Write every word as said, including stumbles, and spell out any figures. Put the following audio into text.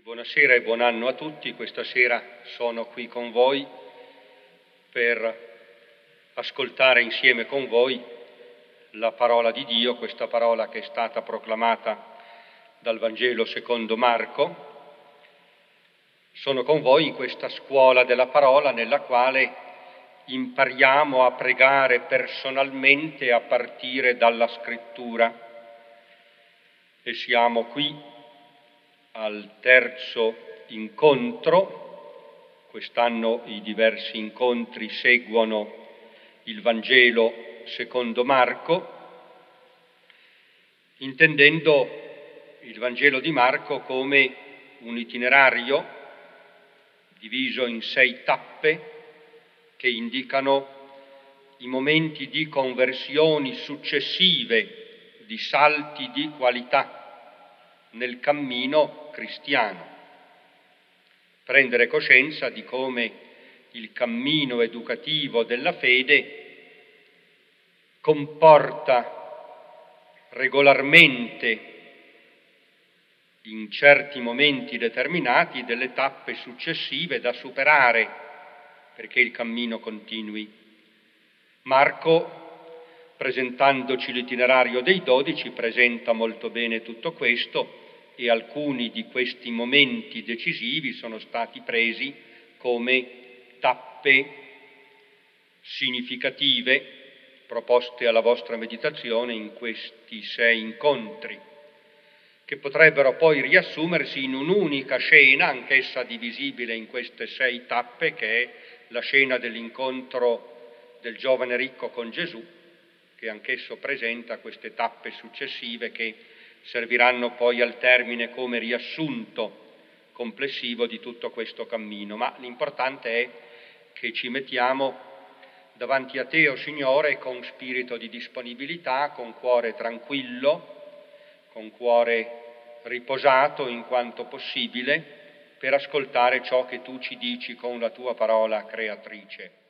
Buonasera e buon anno a tutti. Questa sera sono qui con voi per ascoltare insieme con voi la parola di Dio, questa parola che è stata proclamata dal Vangelo secondo Marco. Sono con voi in questa scuola della parola nella quale impariamo a pregare personalmente a partire dalla Scrittura. E siamo qui al terzo incontro. Quest'anno i diversi incontri seguono il Vangelo secondo Marco, intendendo il Vangelo di Marco come un itinerario diviso in sei tappe che indicano i momenti di conversioni successive, di salti di qualità nel cammino cristiano. Prendere coscienza di come il cammino educativo della fede comporta regolarmente, in certi momenti determinati, delle tappe successive da superare perché il cammino continui. Marco, presentandoci l'itinerario dei dodici, presenta molto bene tutto questo, e alcuni di questi momenti decisivi sono stati presi come tappe significative proposte alla vostra meditazione in questi sei incontri, che potrebbero poi riassumersi in un'unica scena, anch'essa divisibile in queste sei tappe, che è la scena dell'incontro del giovane ricco con Gesù, che anch'esso presenta queste tappe successive che serviranno poi al termine come riassunto complessivo di tutto questo cammino. Ma l'importante è che ci mettiamo davanti a Te, o Signore, con spirito di disponibilità, con cuore tranquillo, con cuore riposato in quanto possibile, per ascoltare ciò che Tu ci dici con la Tua parola creatrice.